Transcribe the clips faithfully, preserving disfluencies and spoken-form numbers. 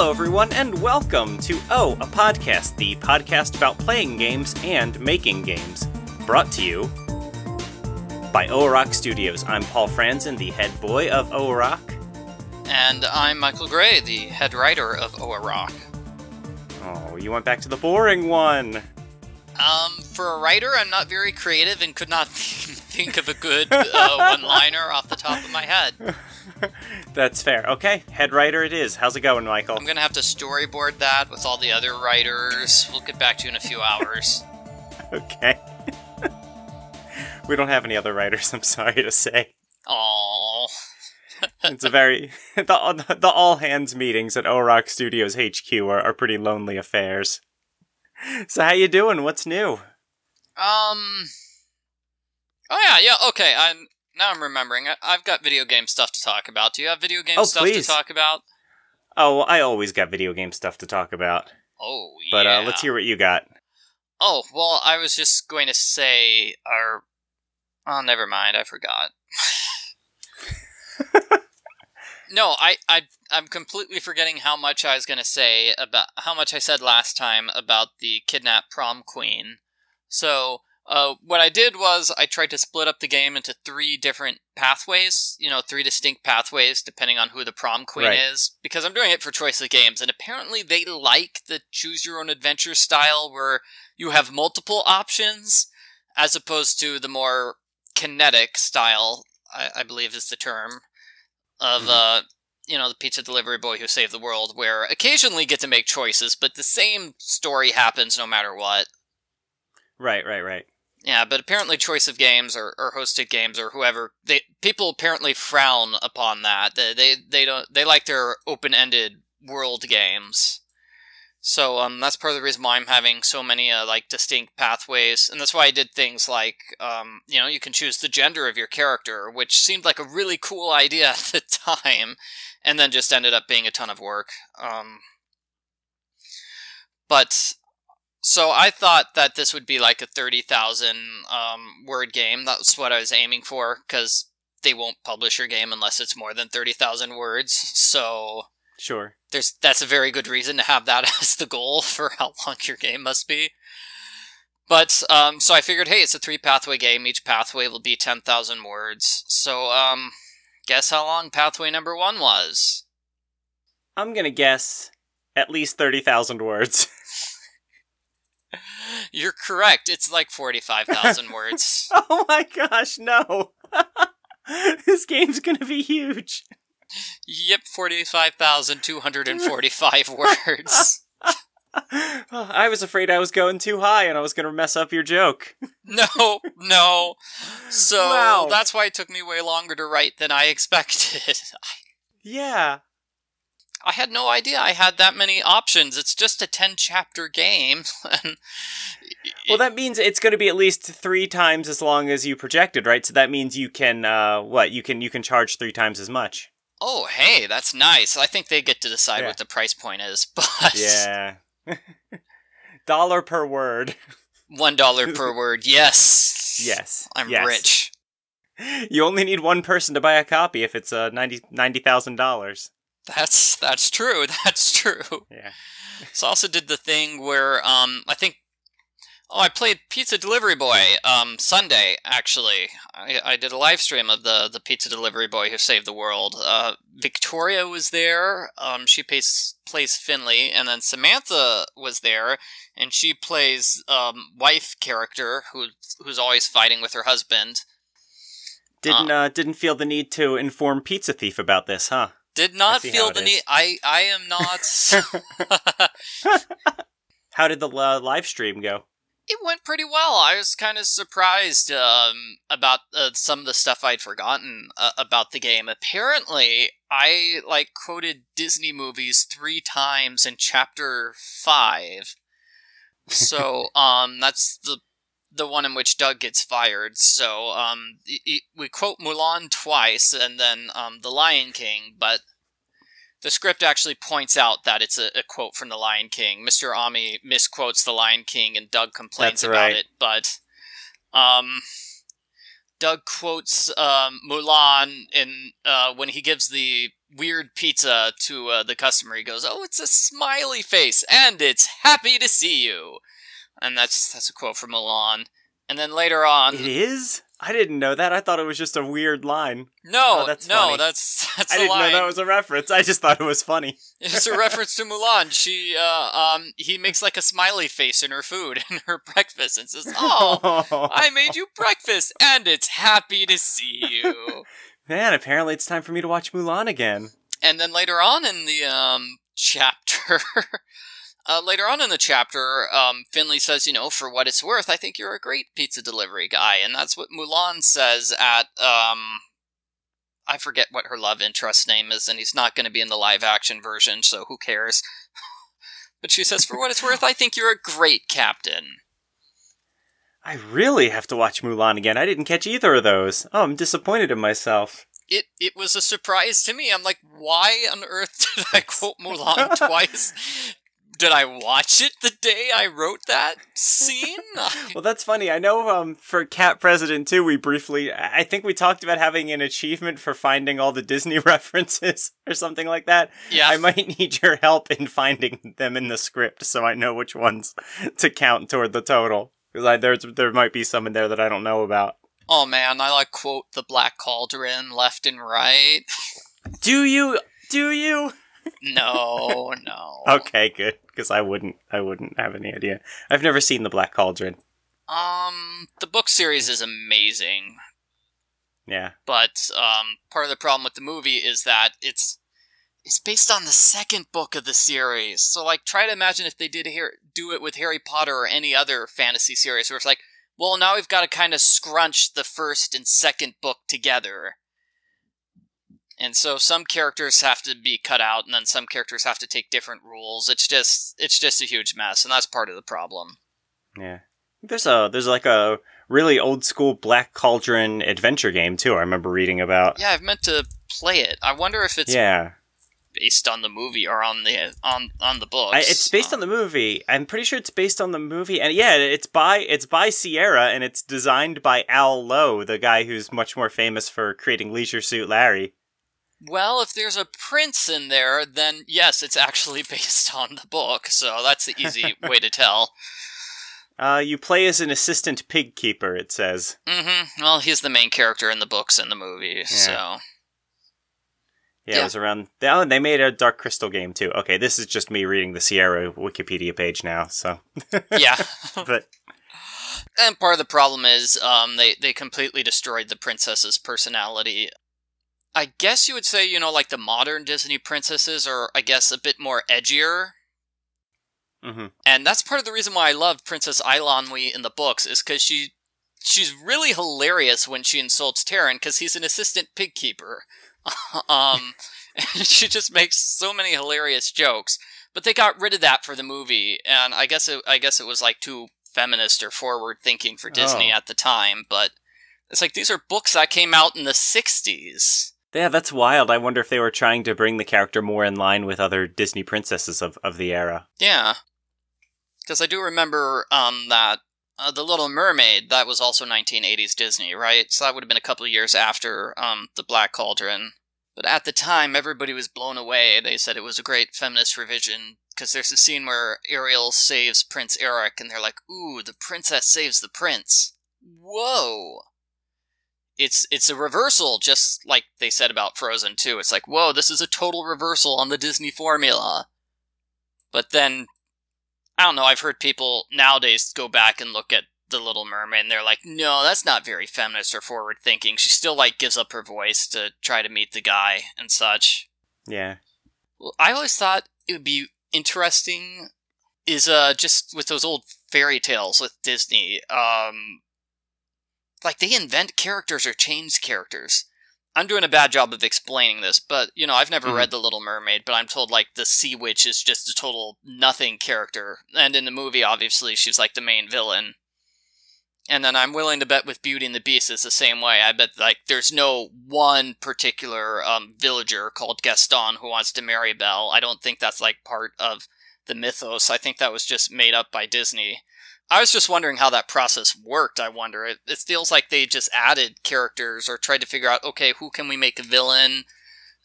Hello, everyone, and welcome to Oh, a Podcast, the podcast about playing games and making games. Brought to you by Owarok Studios. I'm Paul Franzen, the head boy of Owarok. And I'm Michael Gray, the head writer of Owarok. Oh, you went back to the boring one. Um, for a writer, I'm not very creative and could not think of a good uh, one-liner off the top of my head. That's fair. Okay, head writer it is. How's it going, Michael? I'm gonna have to storyboard that with all the other writers. We'll get back to you in a few hours. Okay. We don't have any other writers, I'm sorry to say. Aww. It's a very... The, the all-hands meetings at Owarok Studios H Q are, are pretty lonely affairs. So how you doing? What's new? Um... Oh yeah, yeah, okay, I'm... Now I'm remembering. I, I've got video game stuff to talk about. Do you have video game oh, stuff please. to talk about? Oh, I always got video game stuff to talk about. Oh, yeah. But uh, let's hear what you got. Oh, well, I was just going to say our... Oh, never mind. I forgot. No, I, I, I'm completely forgetting how much I was going to say about... How much I said last time about the kidnapped prom queen. So... Uh, what I did was I tried to split up the game into three different pathways, you know, three distinct pathways depending on who the prom queen right. is, because I'm doing it for Choice of Games, and apparently they like the choose-your-own-adventure style where you have multiple options, as opposed to the more kinetic style, I, I believe is the term, of, mm-hmm. uh, you know, the pizza delivery boy who saved the world, where occasionally you get to make choices, but the same story happens no matter what. Right, right, right. Yeah, but apparently Choice of Games or, or Hosted Games or whoever, they people apparently frown upon that. They they, they don't they like their open-ended world games. So um that's part of the reason why I'm having so many uh, like distinct pathways, and that's why I did things like um you know, you can choose the gender of your character, which seemed like a really cool idea at the time, and then just ended up being a ton of work. Um but So I thought that this would be like a thirty thousand um, word game. That's what I was aiming for, because they won't publish your game unless it's more than thirty thousand words. So sure, there's that's a very good reason to have that as the goal for how long your game must be. But, um, so I figured, hey, it's a three-pathway game. Each pathway will be ten thousand words. So, um, guess how long pathway number one was? I'm gonna guess at least thirty thousand words. You're correct. It's like forty-five thousand words. Oh my gosh, no. This game's gonna be huge. Yep, forty-five thousand two hundred forty-five words. I was afraid I was going too high and I was gonna mess up your joke. No, no. So, wow. That's why it took me way longer to write than I expected. Yeah. I had no idea I had that many options. It's just a ten-chapter game. Well, that means it's going to be at least three times as long as you projected, right? So that means you can, uh, what, you can you can charge three times as much. Oh, hey, that's nice. I think they get to decide yeah. what the price point is, but... Yeah. Dollar per word. One dollar per word, yes. Yes. I'm yes. rich. You only need one person to buy a copy if it's uh, ninety thousand dollars. That's that's true. That's true. Yeah. So I also did the thing where um I think oh I played Pizza Delivery Boy um Sunday actually. I, I did a live stream of the the Pizza Delivery Boy who saved the world. Uh, Victoria was there. Um, she plays plays Finley, and then Samantha was there, and she plays um wife character who who's always fighting with her husband. Didn't uh, uh didn't feel the need to inform Pizza Thief about this, huh? Did not feel the need. I, I am not. How did the uh, live stream go? It went pretty well. I was kind of surprised um, about uh, some of the stuff I'd forgotten uh, about the game. Apparently, I like quoted Disney movies three times in chapter five. So um, that's the the one in which Doug gets fired. So um, y- y- we quote Mulan twice, and then um, The Lion King, but the script actually points out that it's a, a quote from The Lion King. Mister Ami misquotes The Lion King, and Doug complains That's about right. it, but um, Doug quotes um, Mulan in uh, when he gives the weird pizza to uh, the customer, he goes, "Oh, it's a smiley face, and it's happy to see you." And that's that's a quote from Mulan. And then later on... It is? I didn't know that. I thought it was just a weird line. No, oh, that's no, funny. that's that's I a didn't line. know that was a reference. I just thought it was funny. It's a reference to Mulan. She, uh, um, he makes like a smiley face in her food and her breakfast and says, "Oh, I made you breakfast, and it's happy to see you." Man, apparently it's time for me to watch Mulan again. And then later on in the um chapter, uh, later on in the chapter, um, Finley says, "You know, for what it's worth, I think you're a great pizza delivery guy," and that's what Mulan says at um. I forget what her love interest name is, and he's not going to be in the live-action version, so who cares? But she says, "For what it's worth, I think you're a great captain." I really have to watch Mulan again. I didn't catch either of those. Oh, I'm disappointed in myself. It it was a surprise to me. I'm like, why on earth did I quote Mulan twice? Did I watch it the day I wrote that scene? Well, that's funny. I know um, for Cat President two, we briefly, I think we talked about having an achievement for finding all the Disney references or something like that. Yeah. I might need your help in finding them in the script so I know which ones to count toward the total. Because there's there might be some in there that I don't know about. Oh man, I like quote the Black Cauldron left and right. Do you? Do you? No, no. Okay, good. Because I wouldn't, I wouldn't have any idea. I've never seen the Black Cauldron. Um, the book series is amazing. Yeah. But um, part of the problem with the movie is that it's it's based on the second book of the series. So, like, try to imagine if they did here do it with Harry Potter or any other fantasy series, where it's like, well, now we've got to kind of scrunch the first and second book together. And so some characters have to be cut out, and then some characters have to take different rules. It's just it's just a huge mess, and that's part of the problem. Yeah. There's a there's like a really old school Black Cauldron adventure game too. I remember reading about. Yeah, I've meant to play it. I wonder if it's yeah. based on the movie or on the on on the books. I, it's based on the movie. I'm pretty sure it's based on the movie, and yeah, it's by it's by Sierra, and it's designed by Al Lowe, the guy who's much more famous for creating Leisure Suit Larry. Well, if there's a prince in there, then yes, it's actually based on the book, so that's the easy way to tell. Uh, you play as an assistant pig keeper, it says. Mm-hmm. Well, he's the main character in the books and the movie, yeah. so... Yeah, yeah, it was around... Oh, and they made a Dark Crystal game, too. Okay, this is just me reading the Sierra Wikipedia page now, so... yeah. But... And part of the problem is, um, they, they completely destroyed the princess's personality. I guess you would say, you know, like the modern Disney princesses are, I guess, a bit more edgier. Mm-hmm. And that's part of the reason why I loved Princess Eilonwy in the books, is because she, she's really hilarious when she insults Terran, because he's an assistant pig keeper. um, and she just makes so many hilarious jokes. But they got rid of that for the movie, and I guess it, I guess it was like too feminist or forward-thinking for Disney oh. at the time, but it's like, these are books that came out in the sixties. Yeah, that's wild. I wonder if they were trying to bring the character more in line with other Disney princesses of, of the era. Yeah. Because I do remember um, that uh, The Little Mermaid, that was also nineteen eighties Disney, right? So that would have been a couple of years after um, The Black Cauldron. But at the time, everybody was blown away. They said it was a great feminist revision, because there's a scene where Ariel saves Prince Eric, and they're like, ooh, the princess saves the prince. Whoa! It's it's a reversal, just like they said about Frozen two. It's like, whoa, this is a total reversal on the Disney formula. But then, I don't know, I've heard people nowadays go back and look at The Little Mermaid, and they're like, no, that's not very feminist or forward-thinking. She still, like, gives up her voice to try to meet the guy and such. Yeah. Well, I always thought it would be interesting, is uh just with those old fairy tales with Disney, um... like, they invent characters or change characters. I'm doing a bad job of explaining this, but, you know, I've never mm-hmm. read The Little Mermaid, but I'm told, like, the Sea Witch is just a total nothing character. And in the movie, obviously, she's, like, the main villain. And then I'm willing to bet with Beauty and the Beast is the same way. I bet, like, there's no one particular um, villager called Gaston who wants to marry Belle. I don't think that's, like, part of the mythos. I think that was just made up by Disney. I was just wondering how that process worked, I wonder. It, it feels like they just added characters or tried to figure out, okay, who can we make a villain?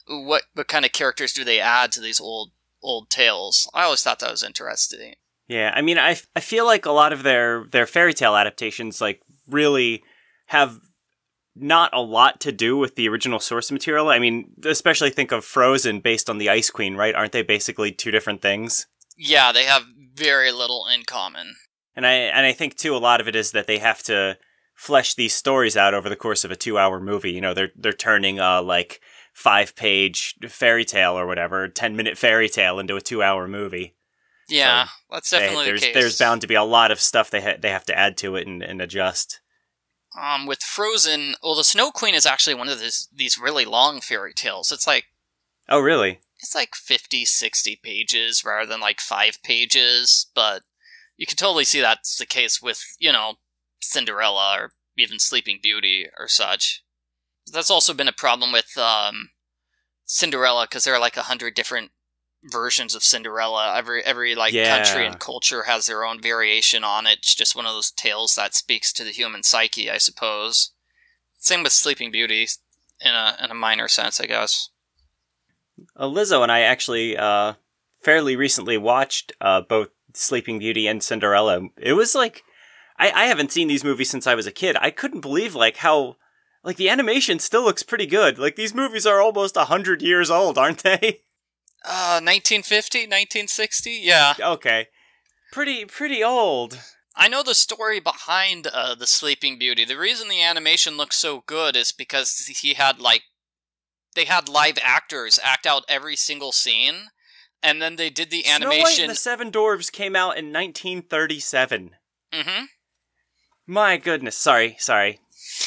what what kind of characters do they add to these old old tales? I always thought that was interesting. Yeah, I mean, I, I feel like a lot of their, their fairy tale adaptations, like, really have not a lot to do with the original source material. I mean, especially think of Frozen based on the Ice Queen, right? Aren't they basically two different things? Yeah, they have very little in common. And I and I think, too, a lot of it is that they have to flesh these stories out over the course of a two-hour movie. You know, they're they're turning, uh, like, five-page fairy tale or whatever, ten-minute fairy tale into a two-hour movie. Yeah, so that's definitely they, there's, the case. There's bound to be a lot of stuff they ha- they have to add to it and, and adjust. Um, with Frozen, well, the Snow Queen is actually one of these, these really long fairy tales. It's like... Oh, really? It's like fifty, sixty pages rather than like five pages, but you can totally see that's the case with, you know, Cinderella or even Sleeping Beauty or such. That's also been a problem with um, Cinderella, because there are like a hundred different versions of Cinderella. Every every like yeah. country and culture has their own variation on it. It's just one of those tales that speaks to the human psyche, I suppose. Same with Sleeping Beauty, in a in a minor sense, I guess. Uh, Lizzo and I actually uh, fairly recently watched uh, both Sleeping Beauty and Cinderella. It was like, I, I haven't seen these movies since I was a kid. I couldn't believe like how, like the animation still looks pretty good. Like these movies are almost a hundred years old, aren't they? Uh, nineteen fifty, nineteen sixty? Yeah. Okay. Pretty, pretty old. I know the story behind uh, the Sleeping Beauty. The reason the animation looks so good is because he had, like, they had live actors act out every single scene, and then they did the animation... Snow White and the Seven Dwarfs came out in nineteen thirty-seven. Mm-hmm. My goodness. Sorry, sorry.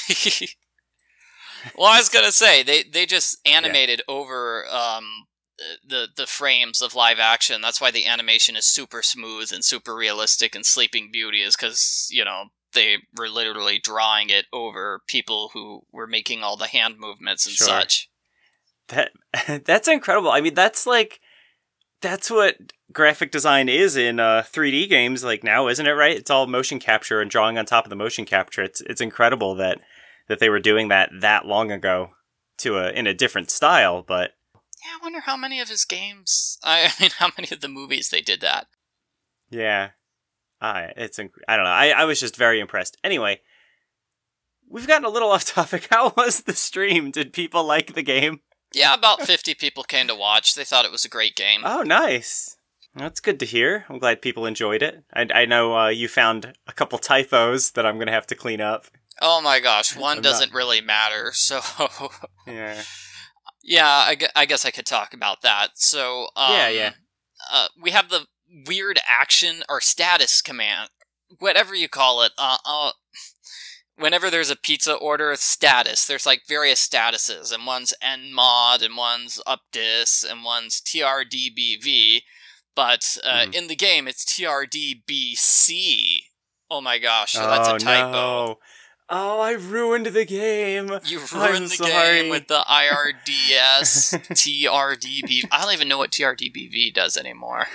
Well, I was gonna say, they, they just animated yeah. over... Um, the the frames of live action. That's why the animation is super smooth and super realistic in Sleeping Beauty, is because, you know, they were literally drawing it over people who were making all the hand movements and sure. such. That that's incredible. I mean, that's like that's what graphic design is in uh, three D games like now, isn't it, right? It's all motion capture and drawing on top of the motion capture. It's it's incredible that that they were doing that that long ago to a in a different style, but yeah, I wonder how many of his games, I mean, how many of the movies they did that. Yeah. Uh, it's, inc- I don't know. I, I was just very impressed. Anyway, we've gotten a little off topic. How was the stream? Did people like the game? Yeah, about fifty people came to watch. They thought it was a great game. Oh, nice. That's good to hear. I'm glad people enjoyed it. I, I know uh, you found a couple typos that I'm going to have to clean up. Oh my gosh, one I'm doesn't not... really matter, so... yeah. Yeah, I, I guess I could talk about that. So, um, yeah, yeah. Uh, we have the weird action or status command, whatever you call it. Uh, uh, whenever there's a pizza order, status. There's like various statuses, and one's N mod, and one's updis, and one's T R D B V. But uh, mm. in the game, it's T R D B C. Oh my gosh, so that's oh, a typo. No. Oh, I ruined the game. You ruined I'm the sorry. game with the I R D S, T R D B V. I don't even know what T R D B V does anymore.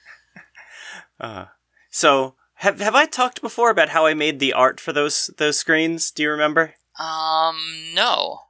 Uh, so, have have I talked before about how I made the art for those those screens? Do you remember? Um, no.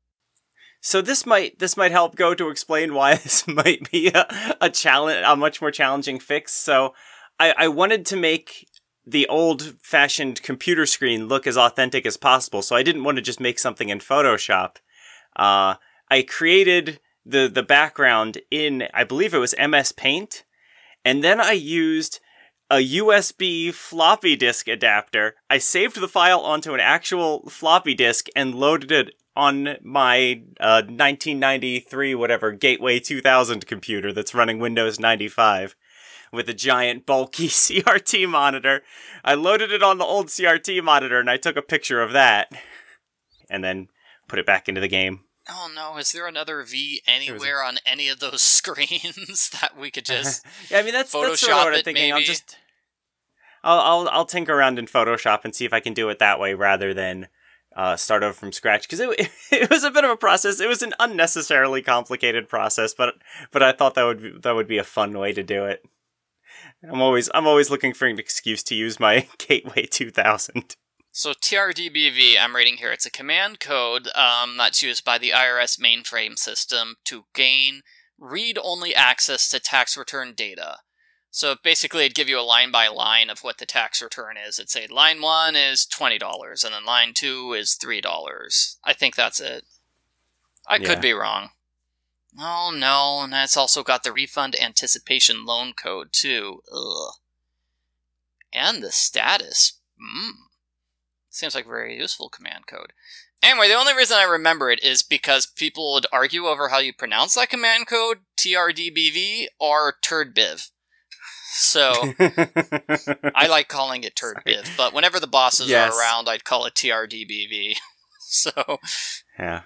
So this might this might help go to explain why this might be a, a challenge, a much more challenging fix. So, I, I wanted to make the old-fashioned computer screen look as authentic as possible, so I didn't want to just make something in Photoshop. Uh, I created the, the background in, I believe it was M S Paint, and then I used a U S B floppy disk adapter. I saved the file onto an actual floppy disk and loaded it on my uh, nineteen ninety-three, whatever, Gateway two thousand computer that's running Windows ninety-five. With a giant, bulky C R T monitor. I loaded it on the old C R T monitor, and I took a picture of that. And then put it back into the game. Oh no, is there another V anywhere a... on any of those screens that we could just yeah, I mean, that's, Photoshop that's sort of what I'm thinking. Maybe? I'll just... I'll, I'll, I'll tinker around in Photoshop and see if I can do it that way rather than uh, start over from scratch. Because it, it was a bit of a process. It was an unnecessarily complicated process, but but I thought that would be, that would be a fun way to do it. I'm always I'm always looking for an excuse to use my Gateway two thousand. So T R D B V, I'm reading here, it's a command code um, that's used by the I R S mainframe system to gain read-only access to tax return data. So basically it'd give you a line by line of what the tax return is. It'd say line one is twenty dollars, and then line two is three dollars. I think that's it. I Yeah. could be wrong. Oh no, and it's also got the refund anticipation loan code too. Ugh. And the status. Hmm. Seems like a very useful command code. Anyway, the only reason I remember it is because people would argue over how you pronounce that command code, T R D B V or turdbiv. So, I like calling it turdbiv, but whenever the bosses Yes. are around, I'd call it T R D B V. So, Yeah.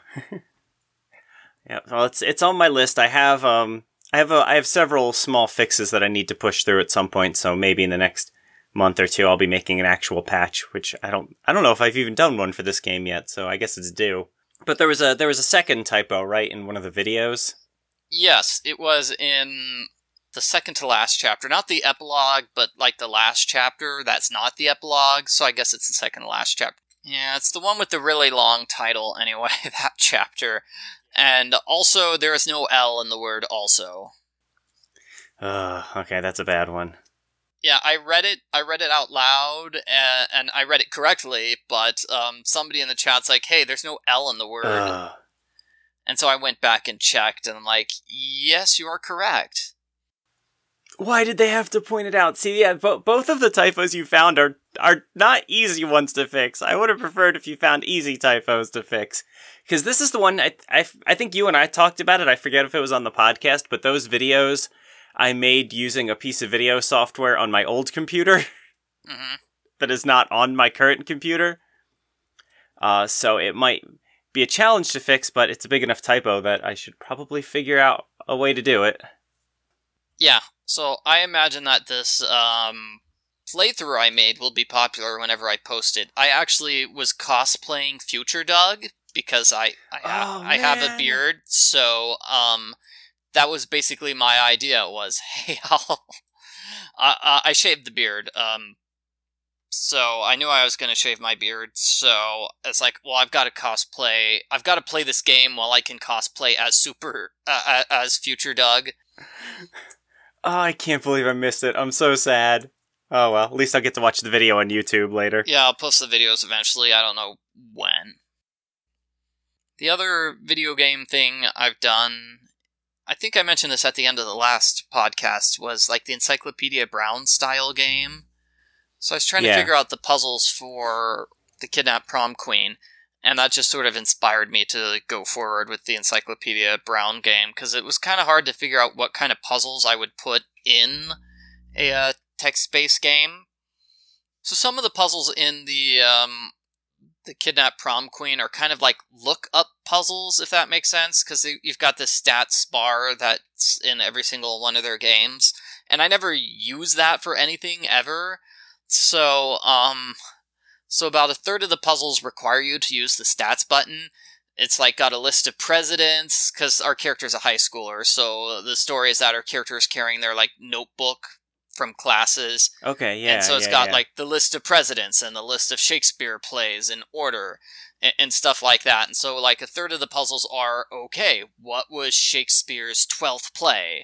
Yeah, well, it's it's on my list. I have um I have a I have several small fixes that I need to push through at some point, so maybe in the next month or two I'll be making an actual patch, which I don't I don't know if I've even done one for this game yet, so I guess it's due. But there was a there was a second typo, right, in one of the videos? yes, it was in the second to last chapter. Not the epilogue, but like the last chapter. That's not the epilogue, so I guess it's the second to last chapter. Yeah, it's the one with the really long title, anyway, that chapter. And also, there is no L in the word also. Uh, okay, that's a bad one. Yeah, I read it. I read it out loud, and, and I read it correctly. But um, somebody in the chat's like, "Hey, there's no L in the word," Uh, and so I went back and checked, and I'm like, "Yes, you are correct." why did they have to point it out? See, yeah, bo- both of the typos you found are are not easy ones to fix. I would have preferred if you found easy typos to fix. Because this is the one, I, I, I think you and I talked about it. I forget if it was on the podcast, but those videos I made using a piece of video software on my old computer Mm-hmm. that is not on my current computer. Uh, so it might be a challenge to fix, but it's a big enough typo that I should probably figure out a way to do it. Yeah, so I imagine that this um, playthrough I made will be popular whenever I post it. I actually was cosplaying Future Doug because I I, ha- Oh, I have a man. beard, so um, that was basically my idea. Was hey, I'll, I I shaved the beard. Um, so I knew I was going to shave my beard. So it's like, well, I've got to cosplay. I've got to play this game while I can cosplay as Super uh, as Future Doug. Oh, I can't believe I missed it. I'm so sad. Oh well, at least I'll get to watch the video on YouTube later. Yeah, I'll post the videos eventually. I don't know when. The other video game thing I've done, I think I mentioned this at the end of the last podcast, was like the Encyclopedia Brown style game. So I was trying Yeah. to figure out the puzzles for the Kidnapped Prom Queen, and that just sort of inspired me to go forward with the Encyclopedia Brown game, because it was kind of hard to figure out what kind of puzzles I would put in a uh, text-based game. So some of the puzzles in the um, the Kidnapped Prom Queen are kind of like look-up puzzles, if that makes sense, because you've got this stats bar that's in every single one of their games, and I never use that for anything ever. So, um... So about a third of the puzzles require you to use the stats button. It's like got a list of presidents, because our character's a high schooler, so the story is that our character is carrying their, like, notebook from classes. Okay, yeah, And so it's yeah, got, yeah. like, the list of presidents and the list of Shakespeare plays in order, and, and stuff like that. And so, like, a third of the puzzles are, okay, what was Shakespeare's twelfth play?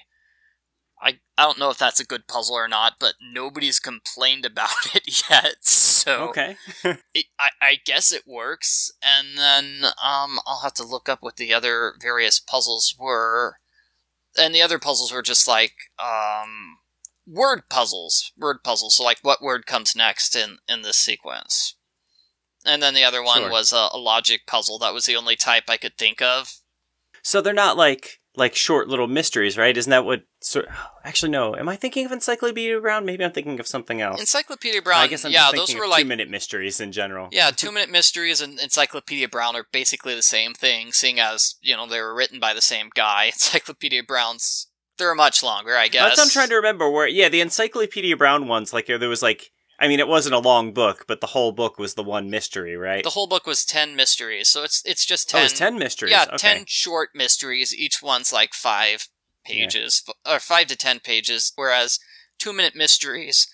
I, I don't know if that's a good puzzle or not, but nobody's complained about it yet, so... Okay. It, I, I guess it works, and then um, I'll have to look up what the other various puzzles were. And the other puzzles were just like um, word puzzles. Word puzzles, so like what word comes next in, in this sequence. And then the other one Sure. was a, a logic puzzle. That was the only type I could think of. So they're not like like short little mysteries, right? Isn't that what... So, actually, no. Am I thinking of Encyclopedia Brown? Maybe I'm thinking of something else. Encyclopedia Brown, I guess I'm yeah, just those thinking were of like... two-minute mysteries in general. Yeah, two-minute mysteries and Encyclopedia Brown are basically the same thing, seeing as, you know, they were written by the same guy. Encyclopedia Brown's... They're much longer, I guess. That's what I'm trying to remember. Where, yeah, the Encyclopedia Brown ones, like, there was, like... I mean, it wasn't a long book, but the whole book was the one mystery, right? The whole book was ten mysteries, so it's it's just ten... Oh, it's ten mysteries? Yeah, Okay. ten short mysteries. Each one's like five pages, or five to ten pages, whereas two-minute mysteries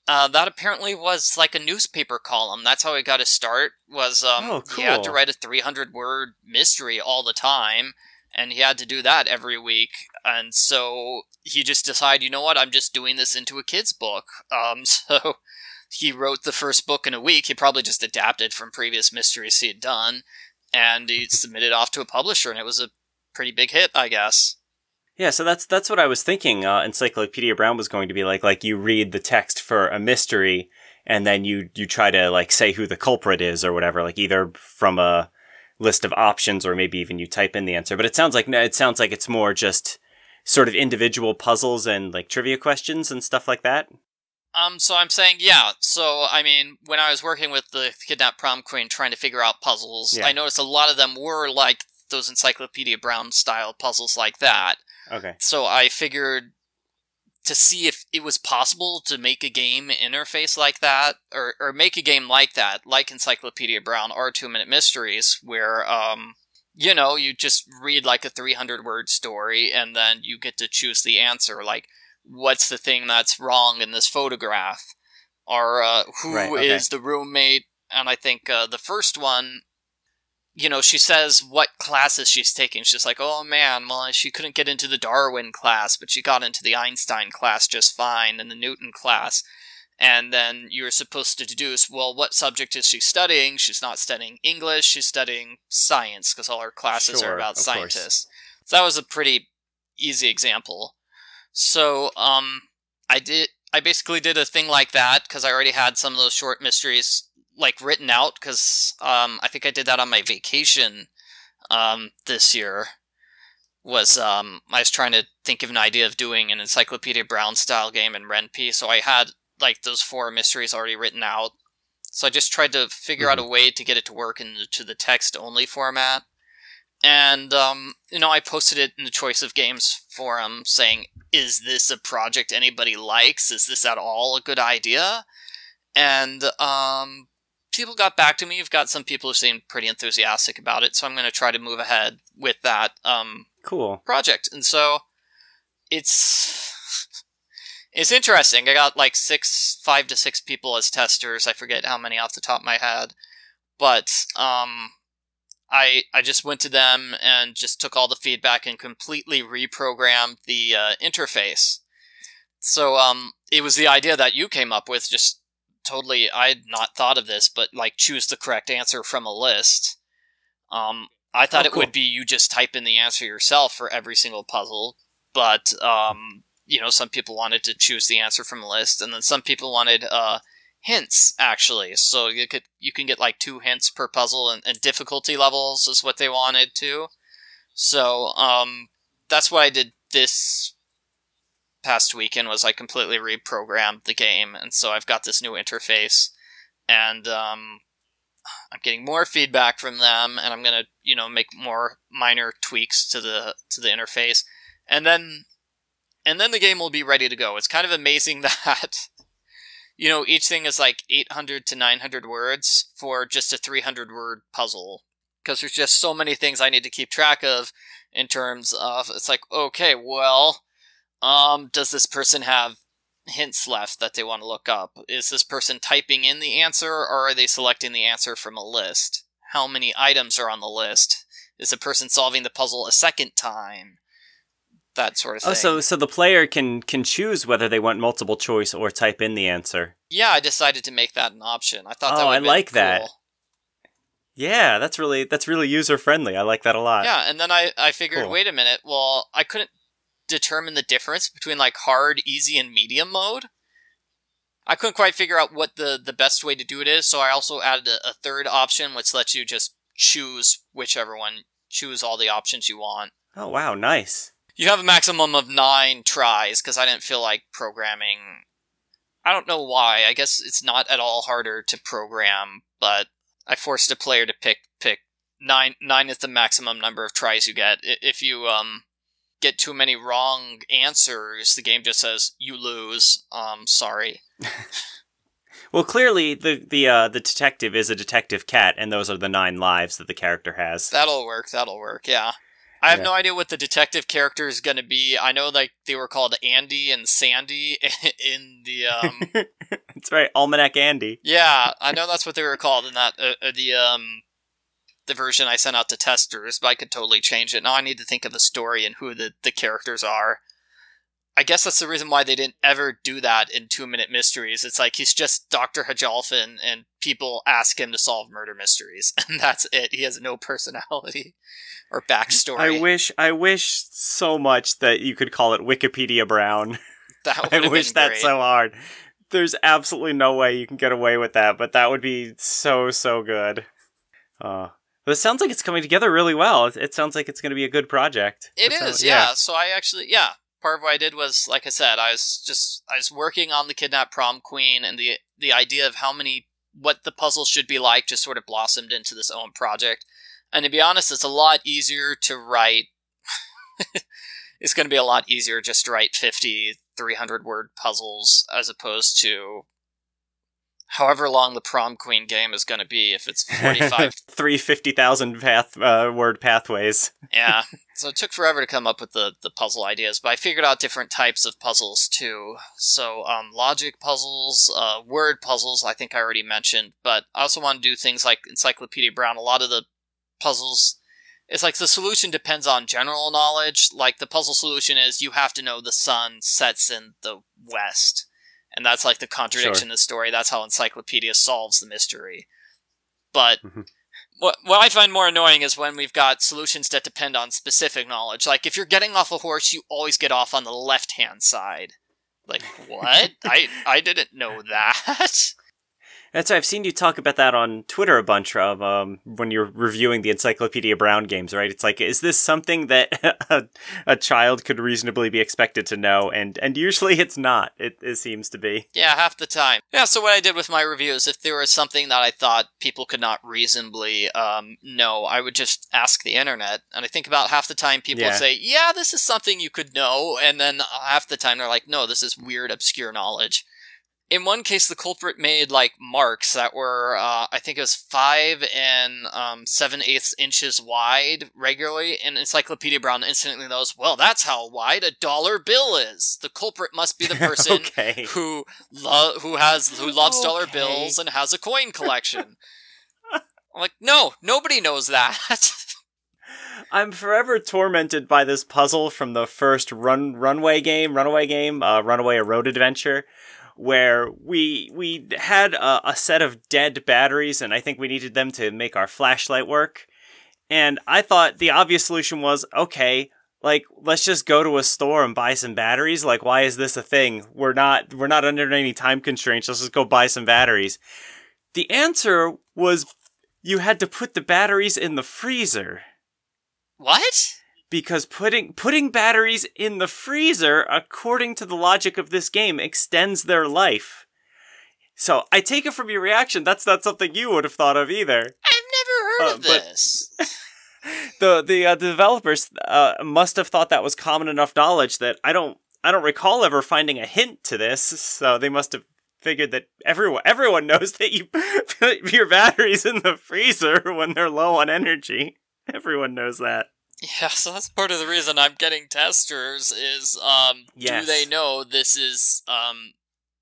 Uh, that apparently was like a newspaper column. That's how he got his start, was um, Oh, cool. he had to write a three hundred word mystery all the time, and he had to do that every week. And so he just decided, you know what, I'm just doing this into a kid's book. Um, so he wrote the first book in a week. He probably just adapted from previous mysteries he had done, and he submitted off to a publisher, and it was a pretty big hit, I guess. Yeah, so that's that's what I was thinking. Uh, Encyclopedia Brown was going to be like, like you read the text for a mystery, and then you you try to like say who the culprit is or whatever, like either from a list of options or maybe even you type in the answer. But it sounds like it sounds like it's more just sort of individual puzzles and like trivia questions and stuff like that. Um, so I'm saying, yeah. So I mean, when I was working with the Kidnapped Prom Queen, trying to figure out puzzles, Yeah. I noticed a lot of them were like those Encyclopedia Brown style puzzles like that. Okay. So I figured to see if it was possible to make a game interface like that, or, or make a game like that, like Encyclopedia Brown or Two Minute Mysteries, where, um, you know, you just read like a three hundred word story and then you get to choose the answer, like, what's the thing that's wrong in this photograph? Or, uh, who Right, okay. is the roommate? And I think, uh, the first one, you know, she says what classes she's taking. She's like, oh man, well, she couldn't get into the Darwin class, but she got into the Einstein class just fine, and the Newton class. And then you're supposed to deduce, well, what subject is she studying? She's not studying English, she's studying science, because all her classes Sure, are about of scientists. So that was a pretty easy example. So, um, I did, I basically did a thing like that, because I already had some of those short mysteries like written out, because um, I think I did that on my vacation um, this year. Was um, I was trying to think of an idea of doing an Encyclopedia Brown style game in Ren'Py, so I had like those four mysteries already written out. So I just tried to figure mm-hmm. out a way to get it to work into the text only format. And um, you know, I posted it in the Choice of Games forum saying, "Is this a project anybody likes? Is this at all a good idea?" And um. people got back to me. You've got some people who seem pretty enthusiastic about it, so I'm going to try to move ahead with that um, cool project. And so it's it's interesting. I got like six, five to six people as testers. I forget how many off the top of my head, but um, I I just went to them and just took all the feedback and completely reprogrammed the uh, interface. So um, it was the idea that you came up with, just totally, I'd not thought of this, but like choose the correct answer from a list. Um, I thought oh, it cool. would be you just type in the answer yourself for every single puzzle, but um, you know, some people wanted to choose the answer from a list, and then some people wanted uh, hints actually. So you could you can get like two hints per puzzle, and, and difficulty levels is what they wanted too. So um, that's what I did this past weekend, was I completely reprogrammed the game, and so I've got this new interface, and um, I'm getting more feedback from them, and I'm gonna, you know, make more minor tweaks to the to the interface, and then and then the game will be ready to go. It's kind of amazing that, you know, each thing is like eight hundred to nine hundred words for just a three hundred word puzzle, because there's just so many things I need to keep track of in terms of, it's like, okay, well, Um, does this person have hints left that they want to look up? Is this person typing in the answer, or are they selecting the answer from a list? How many items are on the list? Is the person solving the puzzle a second time? That sort of thing. Oh, so so the player can can choose whether they want multiple choice or type in the answer. Yeah, I decided to make that an option. I thought oh, that would I be like cool. that. Yeah, that's really that's really user friendly. I like that a lot. Yeah, and then I I figured, Cool. wait a minute. Well, I couldn't determine the difference between like hard, easy, and medium mode. I couldn't quite figure out what the, the best way to do it is, so I also added a, a third option, which lets you just choose whichever one, choose all the options you want. Oh, wow, nice. You have a maximum of nine tries, because I didn't feel like programming. I don't know why. I guess it's not at all harder to program, but I forced a player to pick pick nine. Nine is the maximum number of tries you get. If you um. get too many wrong answers, the game just says you lose. Um, sorry. Well, clearly the the uh, the detective is a detective cat, and those are the nine lives that the character has. That'll work. That'll work. Yeah. I have Yeah. no idea what the detective character is going to be. I know like they were called Andy and Sandy in the um That's right, Almanac Andy. yeah, I know that's what they were called in that uh, uh, the um the version I sent out to testers, but I could totally change it. Now I need to think of a story and who the the characters are. I guess that's the reason why they didn't ever do that in Two Minute Mysteries. It's like he's just Doctor Hajalfin and people ask him to solve murder mysteries, and that's it. He has no personality or backstory. I wish, I wish so much that you could call it Wikipedia Brown. That would I have wish been that great. so hard. There's absolutely no way you can get away with that, but that would be so, so good. Uh, but it sounds like it's coming together really well. It, it sounds like it's going to be a good project. It It is, sounds- yeah. So I actually, yeah. Part of what I did was, like I said, I was just I was working on the Kidnap Prom Queen, and the the idea of how many what the puzzles should be like just sort of blossomed into this own project. And to be honest, it's a lot easier to write. It's going to be a lot easier just to write fifty, three hundred word puzzles as opposed to however long the Prom Queen game is going to be. If it's forty-five, Three fifty thousand path uh, word pathways. yeah. So it took forever to come up with the, the puzzle ideas, but I figured out different types of puzzles too. So um, logic puzzles, uh, word puzzles, I think I already mentioned, but I also want to do things like Encyclopedia Brown. A lot of the puzzles, it's like the solution depends on general knowledge. Like the puzzle solution is you have to know the sun sets in the west. And that's like the contradiction Sure. in the story. That's how Encyclopedia solves the mystery. But Mhm. what what I find more annoying is when we've got solutions that depend on specific knowledge. Like if you're getting off a horse, you always get off on the left-hand side. Like, what? I I didn't know that. That's I've seen you talk about that on Twitter a bunch of um, when you're reviewing the Encyclopedia Brown games, right? It's like, is this something that a, a child could reasonably be expected to know? And and usually it's not. It, it seems to be. Yeah, half the time. Yeah, so what I did with my reviews, if there was something that I thought people could not reasonably um, know, I would just ask the internet. And I think about half the time people Yeah. would say, yeah, this is something you could know. And then half the time they're like, no, this is weird, obscure knowledge. In one case, the culprit made, like, marks that were, uh, I think it was five and um, seven-eighths inches wide regularly, and Encyclopedia Brown instantly knows, well, that's how wide a dollar bill is. The culprit must be the person Okay. who lo- who has who loves dollar Okay. bills and has a coin collection. I'm like, no, nobody knows that. I'm forever tormented by this puzzle from the first run runway game, runaway game, uh, Runaway a Road Adventure, where we we had a, a set of dead batteries, and I think we needed them to make our flashlight work. And I thought the obvious solution was, okay, like, let's just go to a store and buy some batteries. Like, why is this a thing? We're not we're not under any time constraints. Let's just go buy some batteries. The answer was you had to put the batteries in the freezer. What? Because putting putting batteries in the freezer, according to the logic of this game, extends their life. So I take it from your reaction, that's not something you would have thought of either. I've never heard Uh, of but- this. The the, uh, the developers uh, must have thought that was common enough knowledge that I don't I don't recall ever finding a hint to this. So they must have figured that everyone everyone knows that you put your batteries in the freezer when they're low on energy. Everyone knows that. Yeah, so that's part of the reason I'm getting testers is, um, Yes. do they know this is, um,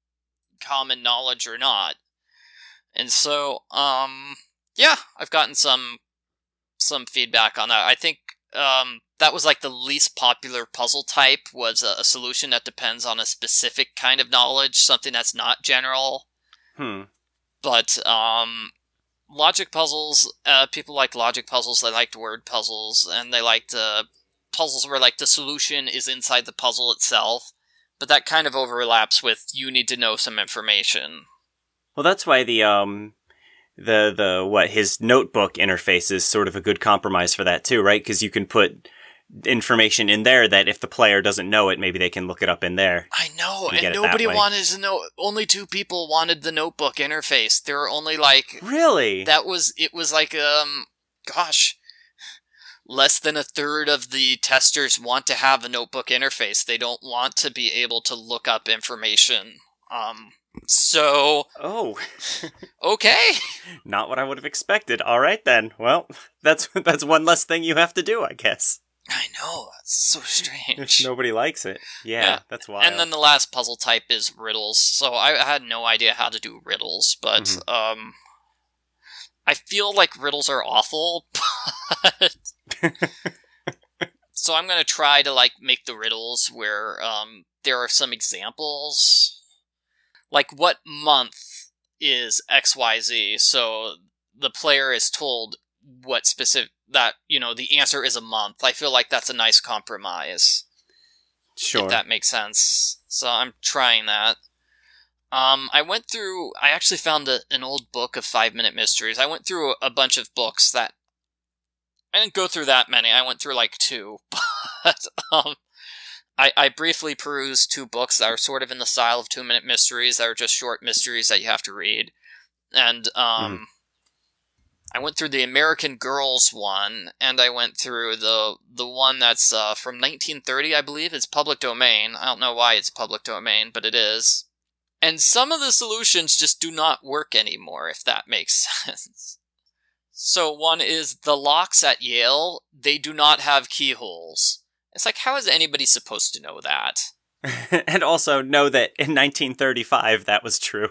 common knowledge or not? And so, um, yeah, I've gotten some, some feedback on that. I think, um, that was like the least popular puzzle type was a, a solution that depends on a specific kind of knowledge, something that's not general. Hmm. But, um, logic puzzles, uh, people like logic puzzles, they liked word puzzles, and they liked, uh, puzzles where, like, the solution is inside the puzzle itself, but that kind of overlaps with you need to know some information. Well, that's why the um the the what his notebook interface is sort of a good compromise for that too, right? Because you can put information in there that if the player doesn't know it, maybe they can look it up in there. I know, You get and it that nobody way. wanted to know, only two people wanted the notebook interface. There were only, like, Really? that was, it was like, um, gosh, less than a third of the testers want to have a notebook interface. They don't want to be able to look up information. Um, so, Oh, okay. not what I would have expected. All right then. Well, that's that's one less thing you have to do, I guess. know, that's so strange. Nobody likes it. Yeah, yeah, that's wild. And then the last puzzle type is riddles. So I had no idea how to do riddles, but mm-hmm. um, I feel like riddles are awful. But so I'm gonna try to like make the riddles where um there are some examples, like what month is X Y Z. So the player is told what specific that you know the answer is a month. I feel like that's a nice compromise. Sure, if that makes sense. So I'm trying that. Um, I went through. I actually found a, an old book of five minute mysteries. I went through a, a bunch of books that I didn't go through that many. I went through like two, but um, I I briefly perused two books that are sort of in the style of two minute mysteries. That are just short mysteries that you have to read, and um. Mm. I went through the American Girls one, and I went through the the one that's uh, from nineteen thirty, I believe. It's public domain. I don't know why it's public domain, but it is. And some of the solutions just do not work anymore, if that makes sense. So one is the locks at Yale, they do not have keyholes. It's like, how is anybody supposed to know that? And also know that in nineteen thirty-five that was true.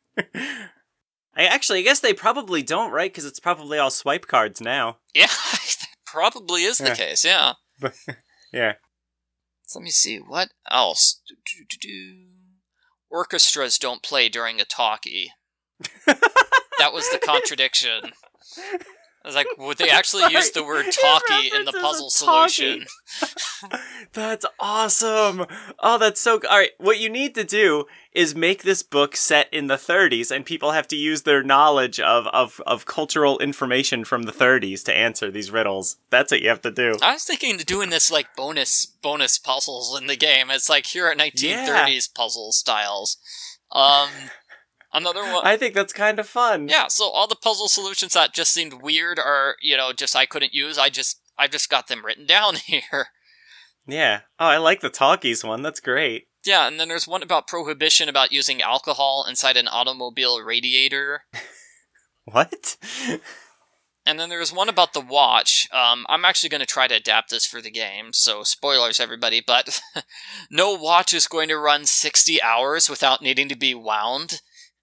I actually, I guess they probably don't, right? Because it's probably all swipe cards now. Yeah, that probably is the yeah. case, yeah. But, yeah. So let me see, what else? Do, do, do, do. Orchestras don't play during a talkie. That was the contradiction. I was like, would they actually Sorry, use the word talkie in the puzzle solution? That's awesome! Oh, that's so... Alright, what you need to do is make this book set in the thirties, and people have to use their knowledge of, of, of cultural information from the thirties to answer these riddles. That's what you have to do. I was thinking of doing this like bonus bonus puzzles in the game. It's like, here are nineteen thirties yeah. puzzle styles. Um... Another one. I think that's kind of fun. Yeah, so all the puzzle solutions that just seemed weird or, you know, just I couldn't use, I just I just got them written down here. Yeah. Oh, I like the talkies one. That's great. Yeah, and then there's one about prohibition about using alcohol inside an automobile radiator. What? And then there's one about the watch. Um, I'm actually going to try to adapt this for the game, so spoilers, everybody, but no watch is going to run sixty hours without needing to be wound.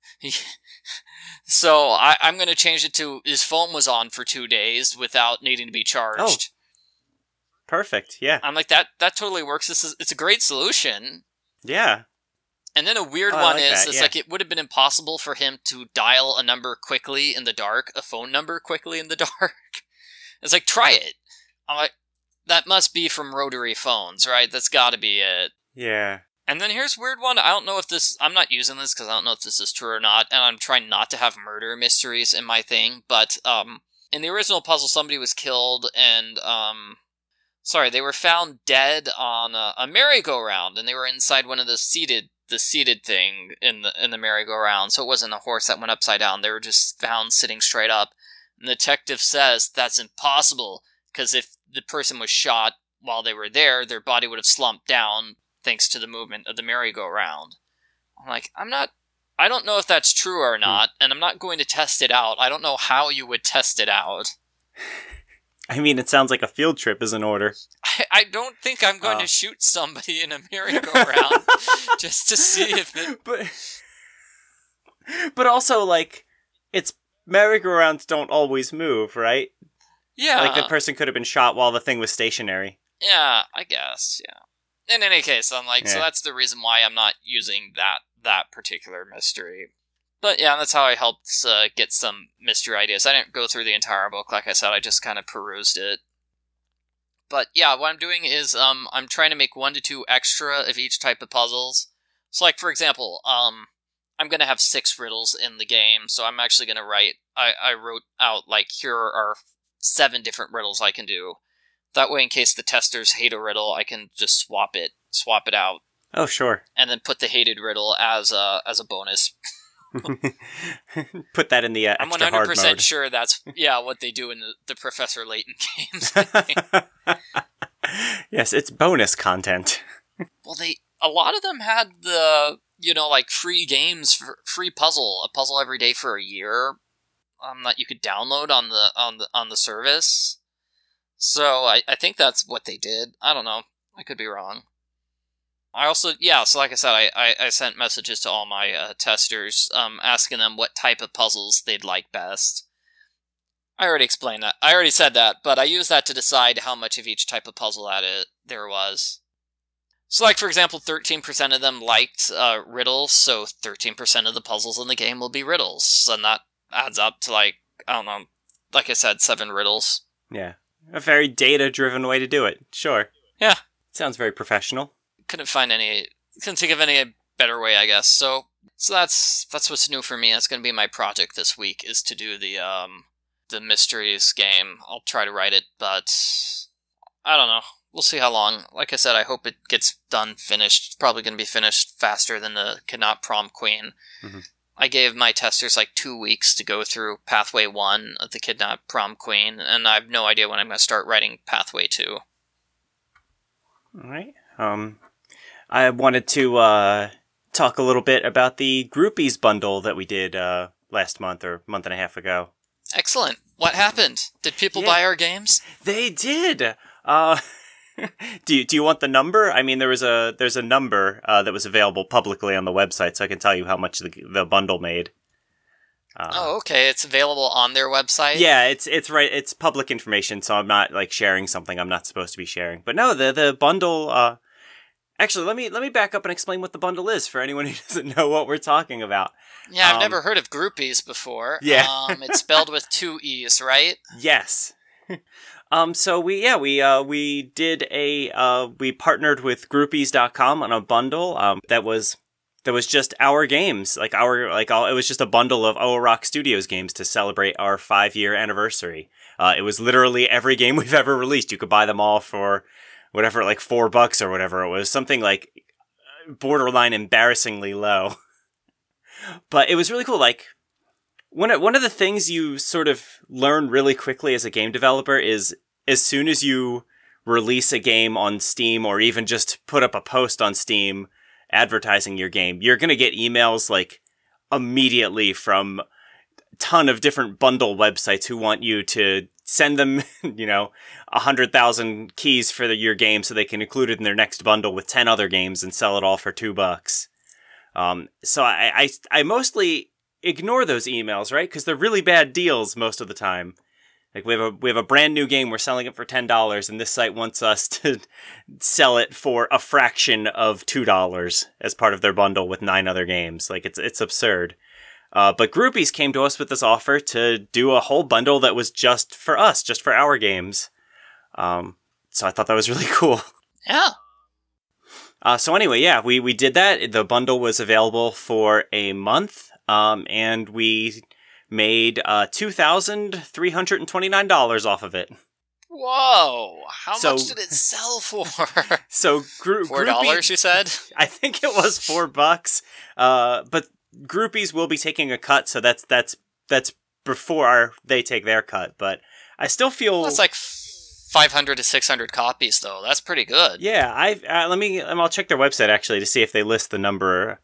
So I, I'm going to change it to his phone was on for two days without needing to be charged. Oh, perfect. Yeah, I'm like that. That totally works. This is it's a great solution. Yeah. And then a weird oh, one like is that, it's yeah. like it would have been impossible for him to dial a number quickly in the dark, a phone number quickly in the dark. It's like, try it. I'm like, that must be from rotary phones, right? That's got to be it. Yeah. And then here's a weird one. I don't know if this... I'm not using this because I don't know if this is true or not, and I'm trying not to have murder mysteries in my thing, but um, in the original puzzle, somebody was killed, and... um, sorry, they were found dead on a, a merry-go-round, and they were inside one of the seated... the seated thing in the in the merry-go-round, so it wasn't a horse that went upside down. They were just found sitting straight up. And the detective says that's impossible, because if the person was shot while they were there, their body would have slumped down thanks to the movement of the merry-go-round. I'm like, I'm not... I don't know if that's true or not, hmm. and I'm not going to test it out. I don't know how you would test it out. I mean, it sounds like a field trip is in order. I, I don't think I'm going uh. to shoot somebody in a merry-go-round just to see if it... But, but also, like, it's merry-go-rounds don't always move, right? Yeah. Like, the person could have been shot while the thing was stationary. Yeah, I guess, yeah. In any case, I'm like, yeah. So that's the reason why I'm not using that that particular mystery. But yeah, that's how I helped uh, get some mystery ideas. I didn't go through the entire book, like I said, I just kind of perused it. But yeah, what I'm doing is um, I'm trying to make one to two extra of each type of puzzles. So like, for example, um, I'm going to have six riddles in the game, so I'm actually going to write, I, I wrote out, like, here are seven different riddles I can do. That way, in case the testers hate a riddle, I can just swap it, swap it out. Oh, sure. And then put the hated riddle as a, as a bonus. Put that in the uh, extra I'm one hundred percent hard mode. Sure that's yeah what they do in the, the Professor Layton games. Yes, it's bonus content. Well, they a lot of them had the you know like free games, for, free puzzle, a puzzle every day for a year, um, that you could download on the on the on the service. So I, I think that's what they did. I don't know. I could be wrong. I also, yeah, so like I said, I, I, I sent messages to all my uh, testers um, asking them what type of puzzles they'd like best. I already explained that. I already said that, but I used that to decide how much of each type of puzzle that it, there was. So, like, for example, thirteen percent of them liked uh, riddles, so thirteen percent of the puzzles in the game will be riddles, and that adds up to, like, I don't know, like I said, seven riddles. Yeah. A very data-driven way to do it. Sure. Yeah. Sounds very professional. Couldn't find any, couldn't think of any better way, I guess. So, so that's that's what's new for me. That's going to be my project this week, is to do the, um, the Mysteries game. I'll try to write it, but I don't know. We'll see how long. Like I said, I hope it gets done, finished. It's probably going to be finished faster than the Kidnap Prom Queen. Mm-hmm. I gave my testers like two weeks to go through Pathway one of the Kidnap Prom Queen, and I have no idea when I'm going to start writing Pathway two. All right. Um, I wanted to uh, talk a little bit about the Groupies bundle that we did uh, last month or month and a half ago. Excellent. What happened? Did people yeah. buy our games? They did. Uh, do you, do you want the number? I mean, there was a there's a number uh, that was available publicly on the website, so I can tell you how much the, the bundle made. Uh, oh, okay. It's available on their website? Yeah, it's it's right. It's public information, so I'm not like sharing something I'm not supposed to be sharing. But no, the the bundle. Uh, actually, let me let me back up and explain what the bundle is for anyone who doesn't know what we're talking about. Yeah, I've um, never heard of Groupies before. Yeah, um, it's spelled with two e's, right? Yes. Um, so we, yeah, we, uh, we did a, uh, we partnered with groupies dot com on a bundle, um, that was, that was just our games, like our, like all, it was just a bundle of O-Rock Studios games to celebrate our five year anniversary. Uh, it was literally every game we've ever released. You could buy them all for whatever, like four bucks or whatever. It was something like borderline embarrassingly low, but it was really cool. Like, One of, one of the things you sort of learn really quickly as a game developer is as soon as you release a game on Steam or even just put up a post on Steam advertising your game, you're going to get emails like immediately from a ton of different bundle websites who want you to send them, you know, a hundred thousand keys for the, your game so they can include it in their next bundle with ten other games and sell it all for two bucks. Um, so I, I, I mostly ignore those emails, right? Because they're really bad deals most of the time. Like we have a we have a brand new game, we're selling it for ten dollars, and this site wants us to sell it for a fraction of two dollars as part of their bundle with nine other games. Like it's it's absurd. Uh, but Groupies came to us with this offer to do a whole bundle that was just for us, just for our games. Um, so I thought that was really cool. Yeah. Uh, so anyway, yeah, we, we did that. The bundle was available for a month. Um, and we made, uh, two thousand three hundred twenty-nine dollars off of it. Whoa! How so, much did it sell for? so, gr- Four dollars, you said? I think it was four bucks. Uh, but Groupies will be taking a cut, so that's, that's, that's before our, they take their cut, but I still feel... Well, that's like five hundred to six hundred copies, though. That's pretty good. Yeah, I, uh, let me, I'll check their website, actually, to see if they list the number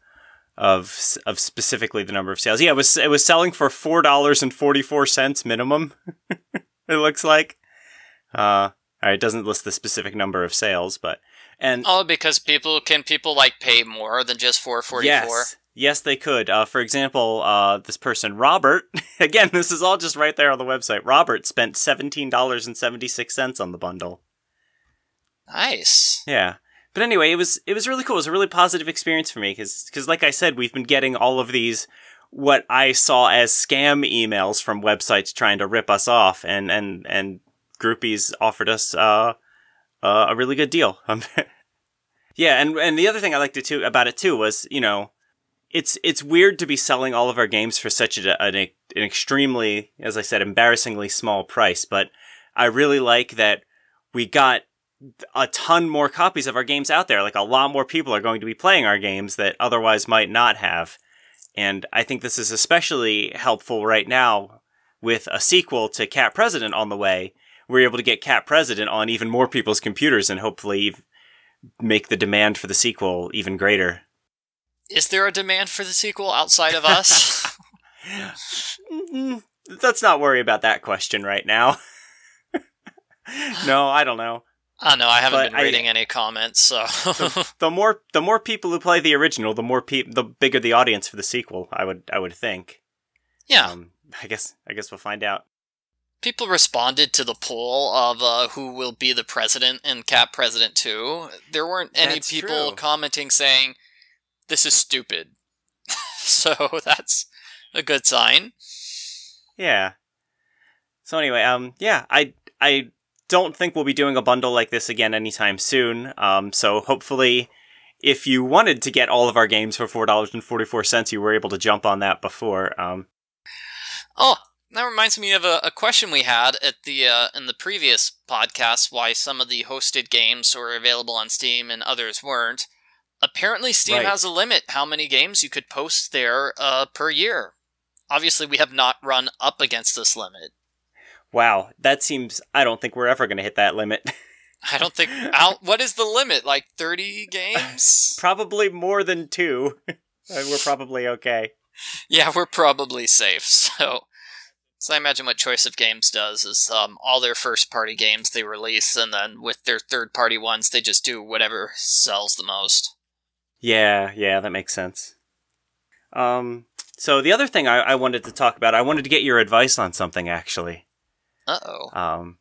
of of specifically the number of sales. Yeah, it was it was selling for four dollars and forty four cents minimum. It looks like. Uh, all right, it doesn't list the specific number of sales, but and oh, because people can people like pay more than just four forty four. Yes, yes, they could. Uh, for example, uh, this person Robert. Again, this is all just right there on the website. Robert spent seventeen dollars and seventy six cents on the bundle. Nice. Yeah. But anyway, it was it was really cool. It was a really positive experience for me because, because like I said, we've been getting all of these, what I saw as scam emails from websites trying to rip us off, and, and, and Groupies offered us uh, uh, a really good deal. Yeah, and, and the other thing I liked it too, about it too was, you know, it's it's weird to be selling all of our games for such a, an, an extremely, as I said, embarrassingly small price, but I really like that we got a ton more copies of our games out there. Like a lot more people are going to be playing our games that otherwise might not have. And I think this is especially helpful right now with a sequel to Cat President on the way. We're able to get Cat President on even more people's computers and hopefully make the demand for the sequel even greater. Is there a demand for the sequel outside of us? Let's not worry about that question right now. No, I don't know. I don't know. I haven't But been I- reading any comments, so The, the more the more people who play the original, the more pe- the bigger the audience for the sequel. I would I would think. yeah. Um, I guess I guess we'll find out. People responded to the poll of uh, who will be the president in Cat President two. There weren't any That's people true. commenting saying, this is stupid. So that's a good sign. Yeah. So anyway, um, yeah, I I don't think we'll be doing a bundle like this again anytime soon. Um, so hopefully, if you wanted to get all of our games for four dollars and forty four cents, you were able to jump on that before. Um, Oh, that reminds me of a, a question we had at the uh, in the previous podcast, why some of the hosted games were available on Steam and others weren't. Apparently, Steam Right. has a limit how many games you could post there uh, per year. Obviously, we have not run up against this limit. wow, that seems. I don't think we're ever going to hit that limit. I don't think... I'll, what is the limit? Like thirty games? Probably more than two. We're probably okay. Yeah, we're probably safe. So, so I imagine what Choice of Games does is um, all their first-party games they release, and then with their third-party ones, they just do whatever sells the most. Yeah, yeah, that makes sense. Um, so the other thing I, I wanted to talk about, I wanted to get your advice on something, actually. Uh-oh. Um,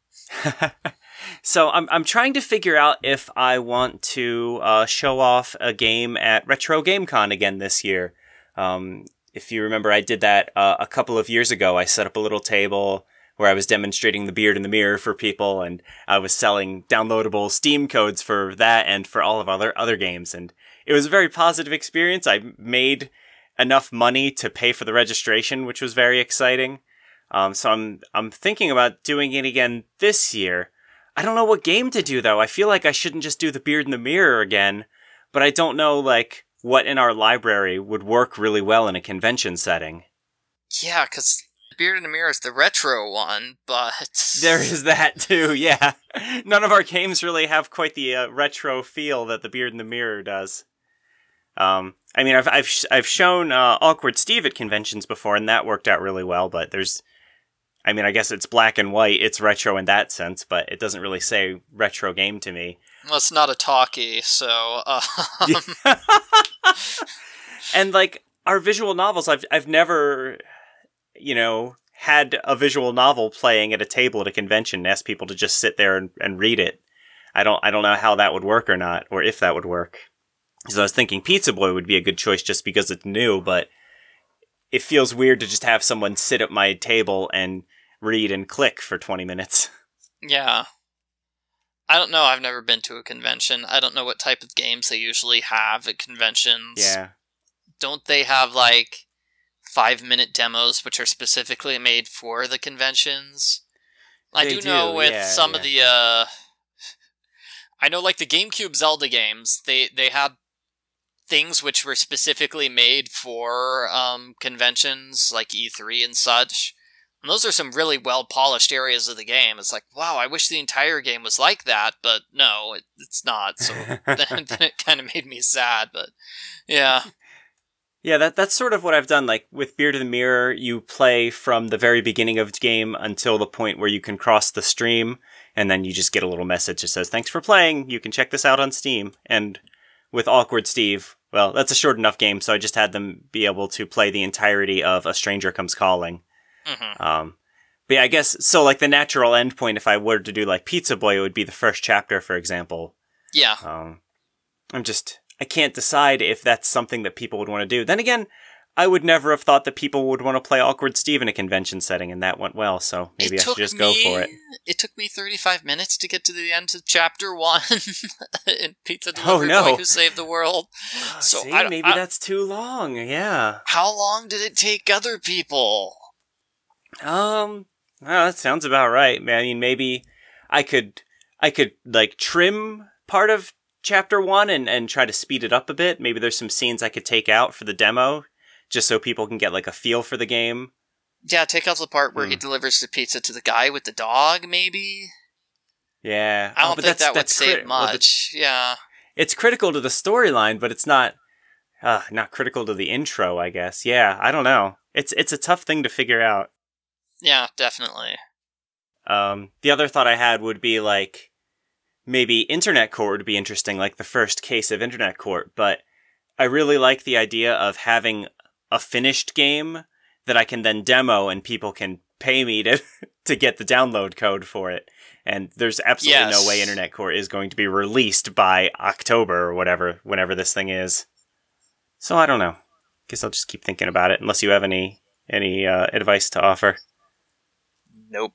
so I'm I'm trying to figure out if I want to uh, show off a game at Retro Game Con again this year. Um, if you remember, I did that uh, a couple of years ago. I set up a little table where I was demonstrating the Beard in the Mirror for people, and I was selling downloadable Steam codes for that and for all of other other games. And it was a very positive experience. I made enough money to pay for the registration, which was very exciting. Um, so I'm I'm thinking about doing it again this year. I don't know what game to do though. I feel like I shouldn't just do the Beard in the Mirror again, but I don't know like what in our library would work really well in a convention setting. Yeah, because Beard in the Mirror is the retro one, but... There is that too, yeah. None of our games really have quite the uh, retro feel that the Beard in the Mirror does. Um, I mean, I've I've sh- I've shown uh, Awkward Steve at conventions before, and that worked out really well. But there's, I mean, I guess it's black and white. It's retro in that sense, but it doesn't really say retro game to me. Well, it's not a talkie, so... Um, And like our visual novels, I've I've never, you know, had a visual novel playing at a table at a convention and asked people to just sit there and, and read it. I don't I don't know how that would work or not, or if that would work. So I was thinking Pizza Boy would be a good choice just because it's new, but it feels weird to just have someone sit at my table and read and click for twenty minutes. yeah. I don't know. I've never been to a convention. I don't know what type of games they usually have at conventions. Yeah. Don't they have, like, five-minute demos which are specifically made for the conventions? I They do do, know with yeah, some yeah. of the, uh... I know, like, the GameCube Zelda games, they, they had things which were specifically made for um, conventions, like E three and such. And those are some really well-polished areas of the game. It's like, wow, I wish the entire game was like that, but no, it, it's not. So then, then it kind of made me sad, but yeah. Yeah, that that's sort of what I've done. Like with Beard in the Mirror, you play from the very beginning of the game until the point where you can cross the stream, and then you just get a little message that says, "Thanks for playing. You can check this out on Steam." And with Awkward Steve, well, that's a short enough game, so I just had them be able to play the entirety of A Stranger Comes Calling. Mm-hmm. Um, but yeah, I guess so. Like the natural endpoint, if I were to do like Pizza Boy, it would be the first chapter, for example. Yeah. Um, I'm just. I can't decide if that's something that people would want to do. Then again, I would never have thought that people would want to play Awkward Steve in a convention setting, and that went well, so maybe It I should took just me, go for it. It took me thirty-five minutes to get to the end of chapter one in Pizza Oh, Delivery no. Boy Who Saved the World. So See, I, maybe I, that's too long, yeah. How long did it take other people? Um, well, that sounds about right. I mean, maybe I could, I could, like, trim part of chapter one and, and try to speed it up a bit. Maybe there's some scenes I could take out for the demo, just so people can get, like, a feel for the game. Yeah, take out the part where Hmm. he delivers the pizza to the guy with the dog, maybe? Yeah. I Oh, don't but think that's- that would that's save crit- well, the- much. Yeah. It's critical to the storyline, but it's not, uh, not critical to the intro, I guess. Yeah, I don't know. It's, it's a tough thing to figure out. Yeah, definitely. Um, the other thought I had would be like, maybe Internet Court would be interesting, like the first case of Internet Court, but I really like the idea of having a finished game that I can then demo and people can pay me to to get the download code for it. And there's absolutely Yes. no way Internet Court is going to be released by October or whatever, whenever this thing is. So I don't know. Guess I'll just keep thinking about it, unless you have any any uh, advice to offer. Nope.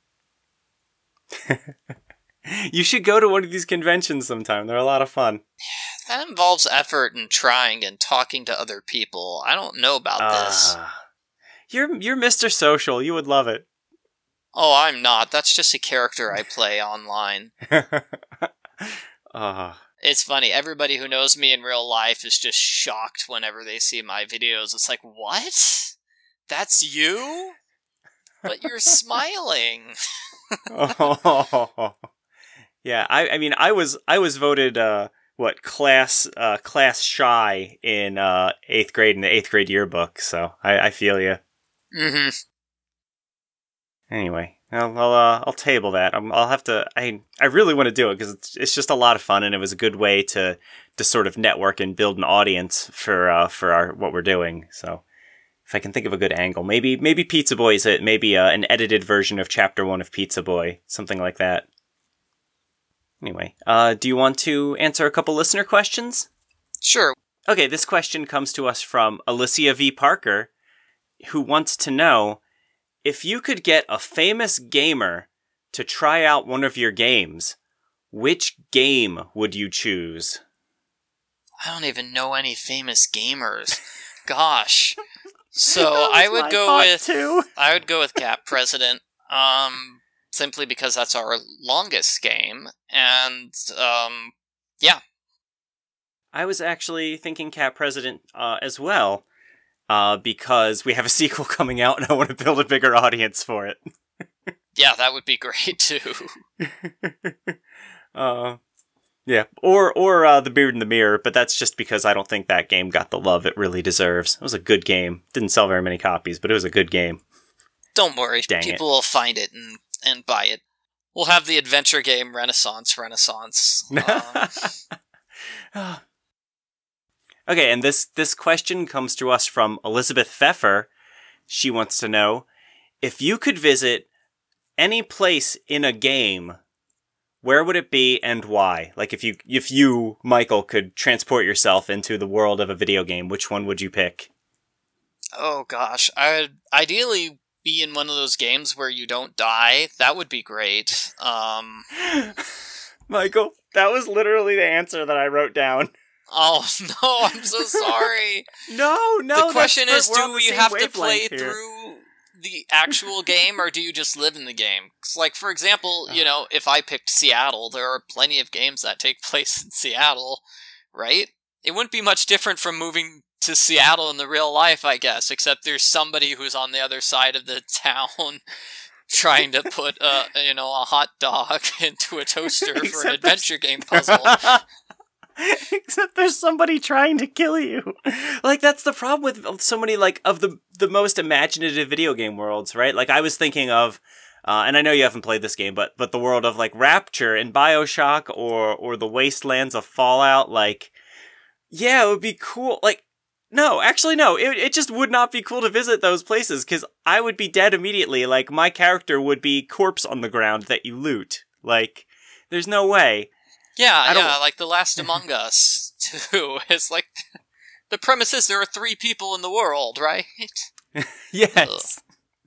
You should go to one of these conventions sometime. They're a lot of fun. That involves effort and trying and talking to other people. I don't know about this. Uh, you're you're Mister Social. You would love it. Oh, I'm not. That's just a character I play online. uh, It's funny. Everybody who knows me in real life is just shocked whenever they see my videos. It's like, what? That's you? But you're smiling. oh. Yeah, I, I mean, I was I was voted uh, what class uh, class shy in uh, eighth grade in the eighth grade yearbook. So I, I feel you. Mm-hmm. Anyway, I'll I'll, uh, I'll table that. I'm, I'll have to. I I really want to do it because it's it's just a lot of fun, and it was a good way to to sort of network and build an audience for uh, for our what we're doing. So if I can think of a good angle, maybe maybe Pizza Boy is it. Maybe uh, an edited version of Chapter One of Pizza Boy, something like that. Anyway, uh, do you want to answer a couple listener questions? Sure. Okay, this question comes to us from Alicia V. Parker, who wants to know, if you could get a famous gamer to try out one of your games, which game would you choose? I don't even know any famous gamers. Gosh. So I would go with too. I would go with Cat President. Um simply because that's our longest game, and um yeah. I was actually thinking Cat President uh, as well, uh, because we have a sequel coming out and I want to build a bigger audience for it. Yeah, that would be great too. uh, yeah, or or uh, The Beard in the Mirror, but that's just because I don't think that game got the love it really deserves. It was a good game. Didn't sell very many copies, but it was a good game. Don't worry, Dang people it. will find it and, and buy it. We'll have the adventure game Renaissance Renaissance. Um, Okay, and this, this question comes to us from Elizabeth Pfeffer. She wants to know, if you could visit any place in a game, where would it be and why? Like if you, if you, Michael, could transport yourself into the world of a video game, which one would you pick? oh gosh, I'd ideally be in one of those games where you don't die. That would be great. Um, Michael, that was literally the answer that I wrote down. oh no, I'm so sorry. No, no. The question that's is, we're on do the you same have to wavelength play here. through the actual game, or do you just live in the game? 'Cause, like, for example, you know, if I picked Seattle, there are plenty of games that take place in Seattle, right? It wouldn't be much different from moving to Seattle in the real life, I guess, except there's somebody who's on the other side of the town trying to put, a, you know, a hot dog into a toaster for an Except adventure game puzzle. Except there's somebody trying to kill you. Like, that's the problem with so many, like, of the the most imaginative video game worlds, right? Like, I was thinking of, uh, and I know you haven't played this game, but but the world of, like, Rapture and BioShock or or the Wastelands of Fallout, like, yeah, it would be cool. Like, no, actually, no, it it just would not be cool to visit those places, because I would be dead immediately. Like, my character would be corpse on the ground that you loot. Like, there's no way. Yeah, I don't- yeah, like The Last Among Us, too. It's like, the premise is there are three people in the world, right? Yes.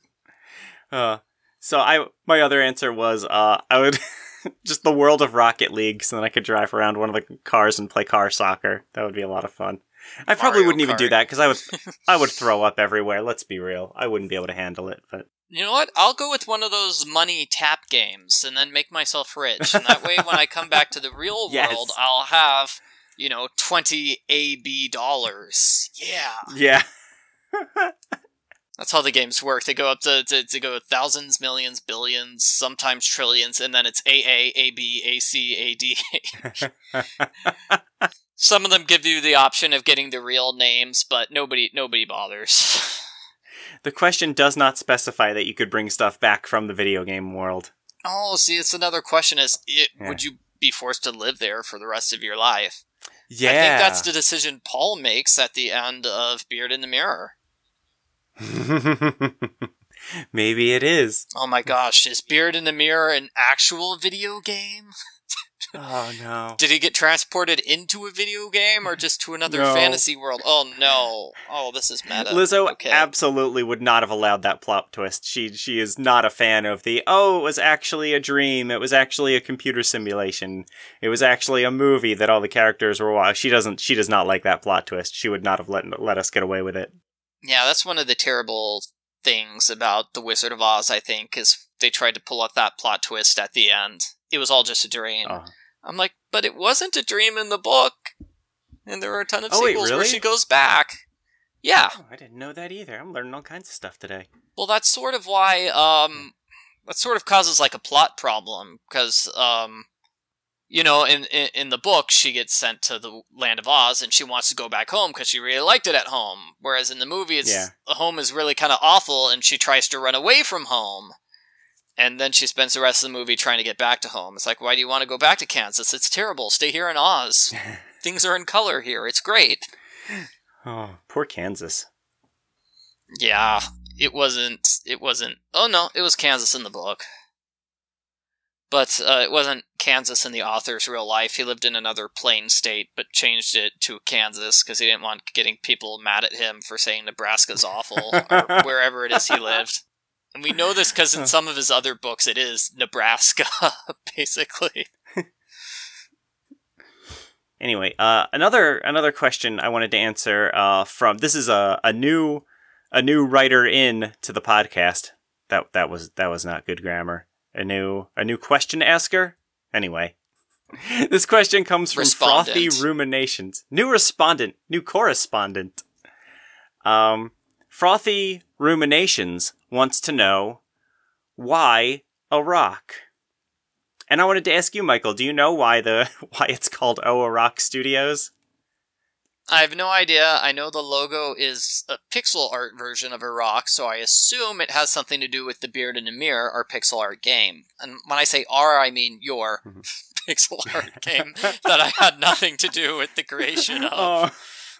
Uh, so I, my other answer was, uh, I would, just the world of Rocket League, so then I could drive around one of the cars and play car soccer. That would be a lot of fun. I probably Mario wouldn't even Kart. do that, because I would, I would throw up everywhere, let's be real. I wouldn't be able to handle it, but... You know what? I'll go with one of those money tap games and then make myself rich. And that way, when I come back to the real Yes. world, I'll have, you know, twenty A B dollars. Yeah. Yeah. That's how the games work. They go up to, to, to go thousands, millions, billions, sometimes trillions, and then it's A A, A B, A C, A D. Some of them give you the option of getting the real names, but nobody nobody bothers. The question does not specify that you could bring stuff back from the video game world. Oh, see, it's another question is, it, Yeah. would you be forced to live there for the rest of your life? Yeah. I think that's the decision Paul makes at the end of Beard in the Mirror. Maybe it is. Oh my gosh, is Beard in the Mirror an actual video game? Oh, no. Did he get transported into a video game or just to another No. fantasy world? Oh no. Oh, this is meta. Lizzo okay. absolutely would not have allowed that plot twist. She she is not a fan of the, oh, it was actually a dream. It was actually a computer simulation. It was actually a movie that all the characters were watching. She doesn't. She does not like that plot twist. She would not have let let us get away with it. Yeah, that's one of the terrible things about The Wizard of Oz, I think, is they tried to pull up that plot twist at the end. It was all just a dream. Oh. I'm like, but it wasn't a dream in the book. And there are a ton of Oh, wait, sequels where really? she goes back. Yeah. Oh, I didn't know that either. I'm learning all kinds of stuff today. Well, that's sort of why, um, that sort of causes, like, a plot problem, because, um, you know, in, in in the book, she gets sent to the Land of Oz, and she wants to go back home because she really liked it at home, whereas in the movie, it's, Yeah. the home is really kind of awful, and she tries to run away from home. And then she spends the rest of the movie trying to get back to home. It's like, why do you want to go back to Kansas? It's terrible. Stay here in Oz. Things are in color here. It's great. Oh, poor Kansas. Yeah, it wasn't, it wasn't, oh no, it was Kansas in the book. But uh, it wasn't Kansas in the author's real life. He lived in another plain state, but changed it to Kansas because he didn't want getting people mad at him for saying Nebraska's awful, or wherever it is he lived. And we know this because in some of his other books it is Nebraska, basically. Anyway, uh, another another question I wanted to answer uh, from this is a, a new a new writer in to the podcast. That that was that was not good grammar. A new a new question asker. Anyway, this question comes from Respondent. Frothy Ruminations. New respondent, new correspondent. Um, Frothy Ruminations wants to know why a rock. And I wanted to ask you, Michael, do you know why the why it's called Oh a Rock Studios? I have no idea. I know the logo is a pixel art version of a rock, so I assume it has something to do with the Beard in the Mirror, our pixel art game. And when I say our, I mean your pixel art game that I had nothing to do with the creation of. Oh.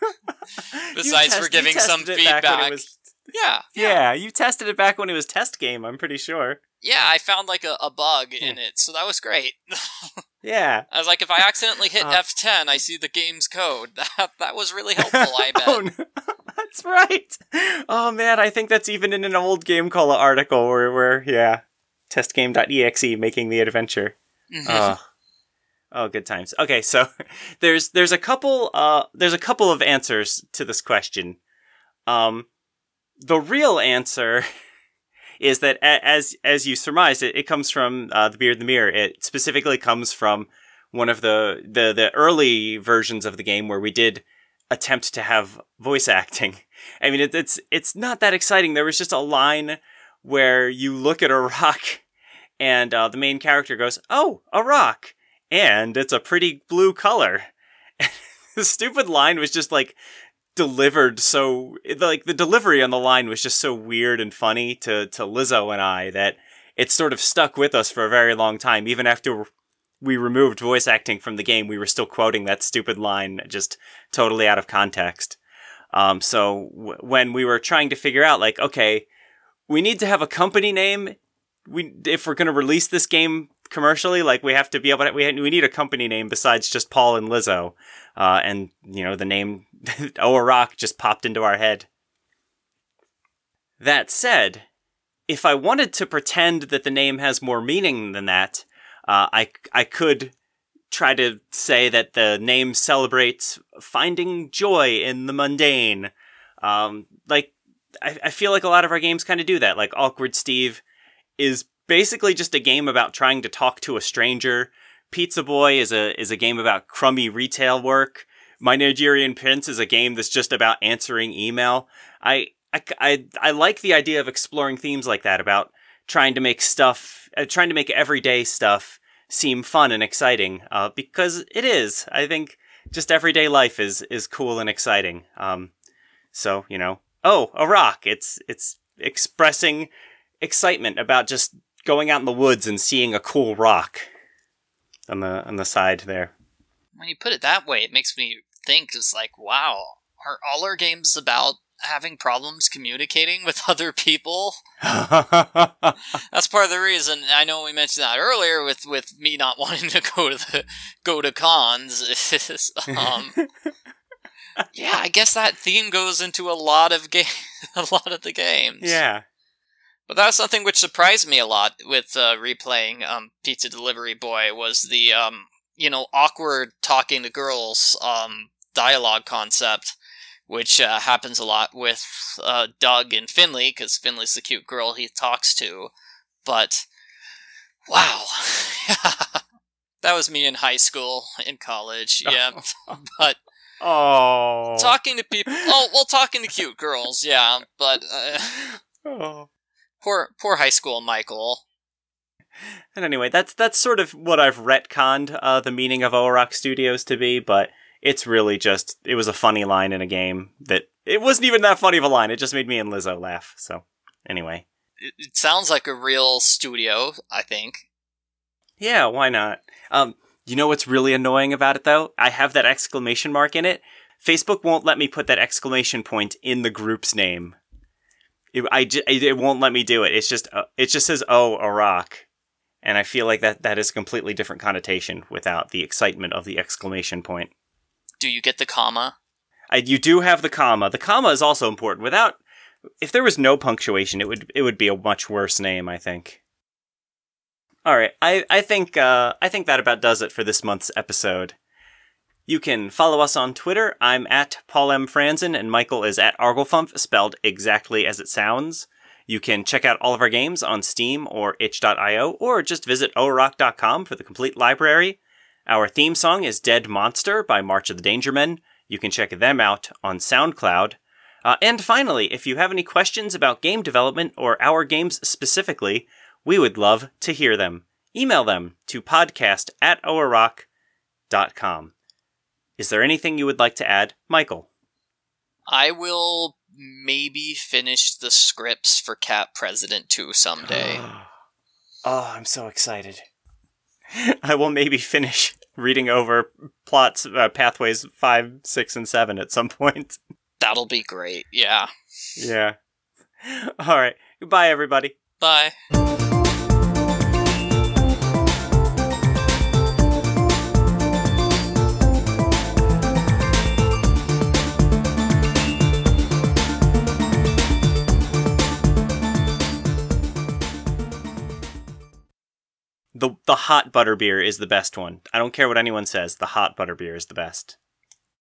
Besides You for test- giving you some tested it back when it feedback. was- Yeah, yeah. yeah, you tested it back when it was test game, I'm pretty sure. Yeah, I found like a, a bug in it, so that was great. Yeah. I was like, if I accidentally hit Uh. F ten, I see the game's code. That that was really helpful, I bet. Oh, no. That's right. Oh, man, I think that's even in an old Game Cola article where, where yeah, testgame dot E X E making the adventure. Mhm. Oh. Oh, good times. Okay, so there's there's a couple uh there's a couple of answers to this question. Um, the real answer is that a- as as you surmised, it, it comes from uh, the Beard in the Mirror. It specifically comes from one of the, the the early versions of the game where we did attempt to have voice acting. I mean, it, it's it's not that exciting. There was just a line where you look at a rock, and uh, the main character goes, "Oh, a rock." And it's a pretty blue color. The stupid line was just like delivered so like the delivery on the line was just so weird and funny to to Lizzo and I that it sort of stuck with us for a very long time. Even after we removed voice acting from the game, we were still quoting that stupid line just totally out of context. Um, so w- when we were trying to figure out like, okay, we need to have a company name. We if we're going to release this game commercially, like we have to be able to, we, we need a company name besides just Paul and Lizzo. Uh, and, you know, the name Oh a Rock just popped into our head. That said, if I wanted to pretend that the name has more meaning than that, uh, I, I could try to say that the name celebrates finding joy in the mundane. Um, like, I, I feel like a lot of our games kind of do that. Like Awkward Steve is basically just a game about trying to talk to a stranger. Pizza Boy is a is a game about crummy retail work. My Nigerian Prince is a game that's just about answering email. I I, I, I like the idea of exploring themes like that, about trying to make stuff, uh, trying to make everyday stuff seem fun and exciting, uh, because it is. I think just everyday life is is cool and exciting. Um, so, you know, oh, a rock. It's it's expressing excitement about just going out in the woods and seeing a cool rock on the on the side there. When you put it that way, it makes me think, it's like, wow, are all our games about having problems communicating with other people? That's part of the reason. I know we mentioned that earlier with, with me not wanting to go to the go to cons. Is, um, yeah, I guess that theme goes into a lot of game, a lot of the games. Yeah, but that's something which surprised me a lot with uh, replaying um, Pizza Delivery Boy was the um, you know awkward talking to girls um, dialogue concept. Which uh, happens a lot with uh, Doug and Finley, because Finley's the cute girl he talks to. But, wow. That was me in high school, in college, yeah. But, oh, talking to people, oh, well, talking to cute girls, yeah, but, uh, oh. poor, poor high school Michael. And anyway, that's that's sort of what I've retconned uh, the meaning of O-Rock Studios to be, but it's really just, it was a funny line in a game that, it wasn't even that funny of a line, it just made me and Lizzo laugh, so, anyway. It, it sounds like a real studio, I think. Yeah, why not? Um, you know what's really annoying about it, though? I have that exclamation mark in it. Facebook won't let me put that exclamation point in the group's name. It, I j- it won't let me do it, it's just, uh, it just says, oh, a rock. And I feel like that, that is a completely different connotation without the excitement of the exclamation point. Do you get the comma? I, you do have the comma. The comma is also important. Without, if there was no punctuation, it would it would be a much worse name, I think. All right, I I think uh, I think that about does it for this month's episode. You can follow us on Twitter. I'm at Paul M. Franzen, and Michael is at Arglefump, spelled exactly as it sounds. You can check out all of our games on Steam or itch dot io, or just visit o rock dot com for the complete library. Our theme song is Dead Monster by March of the Dangermen. You can check them out on SoundCloud. Uh, and finally, if you have any questions about game development or our games specifically, we would love to hear them. Email them to podcast at o rock dot com. Is there anything you would like to add, Michael? I will maybe finish the scripts for Cat President two someday. Oh, I'm so excited. I will maybe finish reading over plots, uh, pathways five, six, and seven at some point. That'll be great, yeah. Yeah. All right. Goodbye, everybody. Bye. The the hot butterbeer is the best one. I don't care what anyone says. The hot butterbeer is the best.